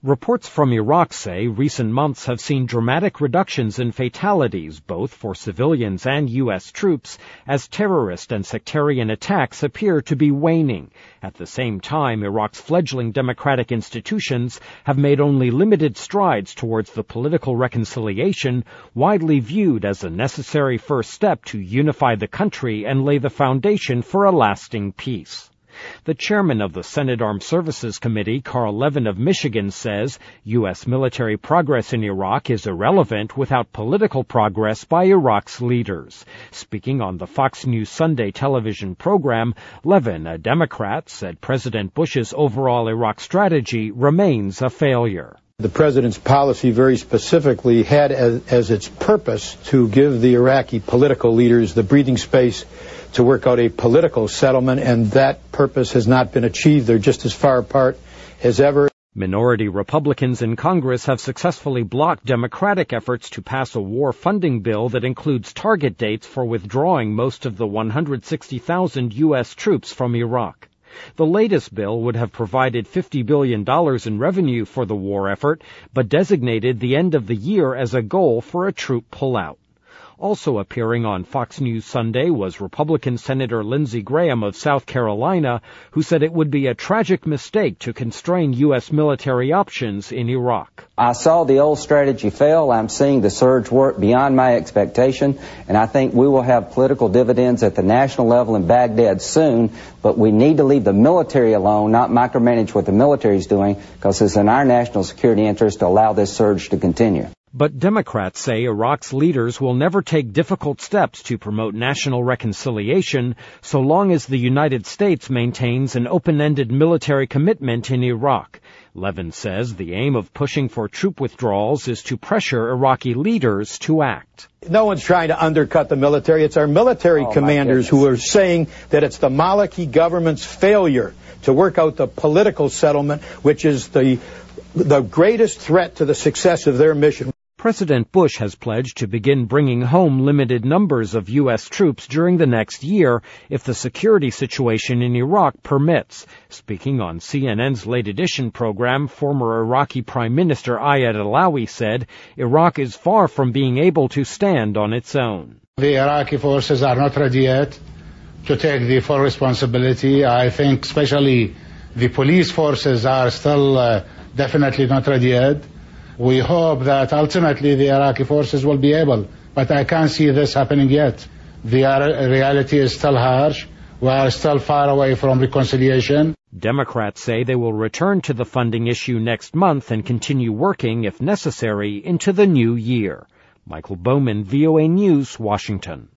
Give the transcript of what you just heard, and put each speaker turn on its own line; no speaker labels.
Reports from Iraq say recent months have seen dramatic reductions in fatalities, both for civilians and U.S. troops, as terrorist and sectarian attacks appear to be waning. At the same time, Iraq's fledgling democratic institutions have made only limited strides towards the political reconciliation, widely viewed as a necessary first step to unify the country and lay the foundation for a lasting peace. The chairman of the Senate Armed Services Committee, Carl Levin of Michigan, says U.S. military progress in Iraq is irrelevant without political progress by Iraq's leaders. Speaking on the Fox News Sunday television program, Levin, a Democrat, said President Bush's overall Iraq strategy remains a failure.
The president's policy very specifically had as its purpose to give the Iraqi political leaders the breathing space to work out a political settlement, and that purpose has not been achieved. They're just as far apart as ever.
Minority Republicans in Congress have successfully blocked Democratic efforts to pass a war funding bill that includes target dates for withdrawing most of the 160,000 U.S. troops from Iraq. The latest bill would have provided $50 billion in revenue for the war effort, but designated the end of the year as a goal for a troop pullout. Also appearing on Fox News Sunday was Republican Senator Lindsey Graham of South Carolina, who said it would be a tragic mistake to constrain U.S. military options in Iraq.
I saw the old strategy fail. I'm seeing the surge work beyond my expectation, and I think we will have political dividends at the national level in Baghdad soon, but we need to leave the military alone, not micromanage what the military is doing, because it's in our national security interest to allow this surge to continue.
But Democrats say Iraq's leaders will never take difficult steps to promote national reconciliation so long as the United States maintains an open-ended military commitment in Iraq. Levin says the aim of pushing for troop withdrawals is to pressure Iraqi leaders to act.
No one's trying to undercut the military. It's our military commanders who are saying that it's the Maliki government's failure to work out the political settlement, which is the greatest threat to the success of their mission.
President Bush has pledged to begin bringing home limited numbers of U.S. troops during the next year if the security situation in Iraq permits. Speaking on CNN's Late Edition program, former Iraqi Prime Minister Ayad Allawi said Iraq is far from being able to stand on its own.
The Iraqi forces are not ready yet to take the full responsibility. I think especially the police forces are still definitely not ready yet. We hope that ultimately the Iraqi forces will be able, but I can't see this happening yet. The reality is still harsh. We are still far away from reconciliation.
Democrats say they will return to the funding issue next month and continue working, if necessary, into the new year. Michael Bowman, VOA News, Washington.